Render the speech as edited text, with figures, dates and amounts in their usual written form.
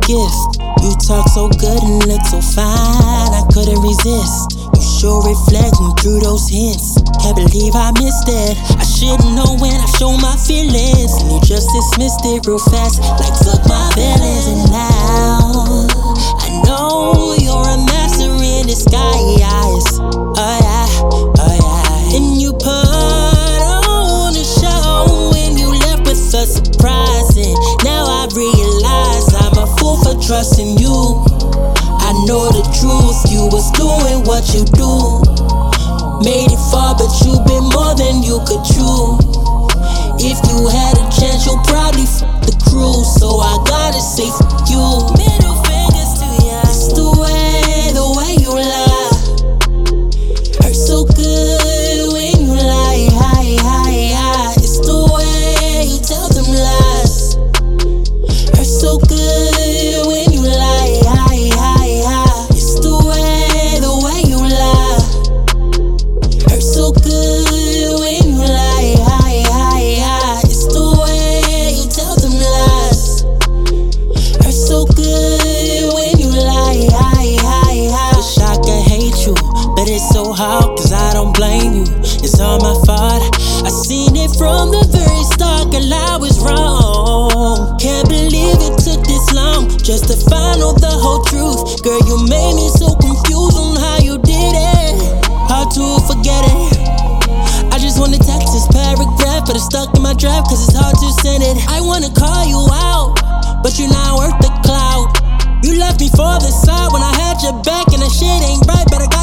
gift. You talk so good and look so fine, I couldn't resist. You sure reflecting through those hints. Can't believe I missed it. I should've known when I showed my feelings, and you just dismissed it real fast, like fuck my feelings. And now I know you're a master in disguise. Oh yeah, oh yeah. And you put on a show when you left with a surprise. And now I realize I'm a fool for trusting you. I know the truth, you was doing what you do. Made it far, but you've been more than you could chew. If you had a chance, you'll probably fuck the crew. So I gotta say fuck you. Middle fingers to ya. It's the way you lie. Hurts so good when you lie. It's the way you tell them lies. Hurts so good when you lie. It's the way you lie. Hurts so good when you lie. It's the way you tell them lies. Hurts so good when you lie. Wish I could hate you, but it's so hard, cause I don't blame you. It's all my fault. I seen it from the very start, girl, I was wrong. Can't believe it took this long just to find out the whole truth. Girl, you made me so confused on how you did it. Hard to forget it. I just wanna text this paragraph, but it's stuck in my drive cause it's hard to send it. I wanna call you out, but you're not worth the clout. You left me for the side when I had your back, and that shit ain't right, but I got